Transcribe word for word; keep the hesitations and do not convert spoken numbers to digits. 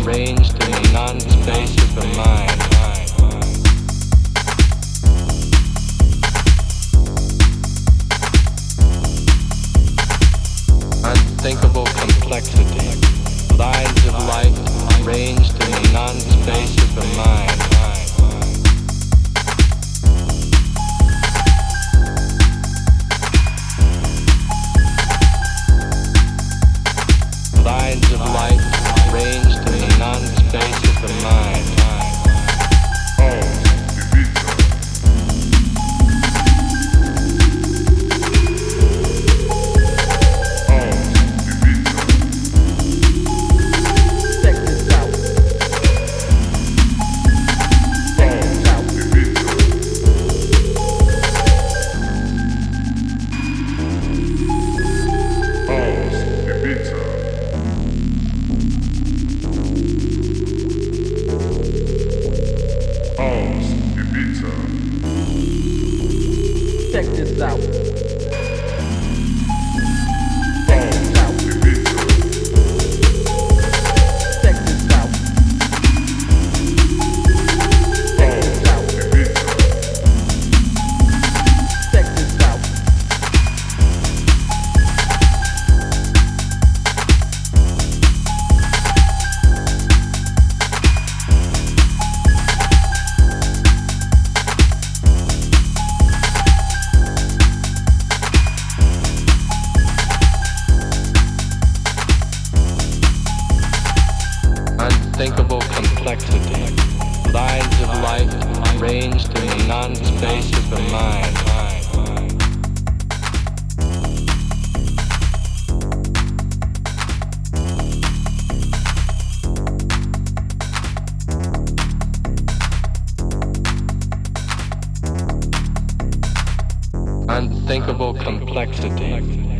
ranged in the non-space of the mind. Unthinkable complexity, lines of light ranged in the non-space of the mind. Lines of light ranged in the non-space of the mind. Check this out. Unthinkable complexity, lines of light ranged in the non-space of the mind. Unthinkable complexity,